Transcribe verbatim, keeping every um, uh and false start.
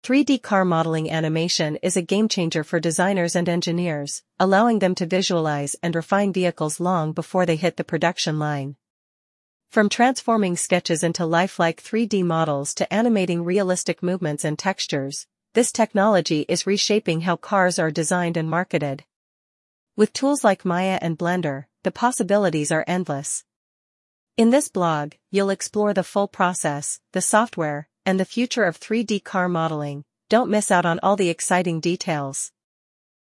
three D car modeling animation is a game-changer for designers and engineers, allowing them to visualize and refine vehicles long before they hit the production line. From transforming sketches into lifelike three D models to animating realistic movements and textures, this technology is reshaping how cars are designed and marketed. With tools like Maya and Blender, the possibilities are endless. In this blog, you'll explore the full process, the software, and the future of three D car modeling. Don't miss out on all the exciting details.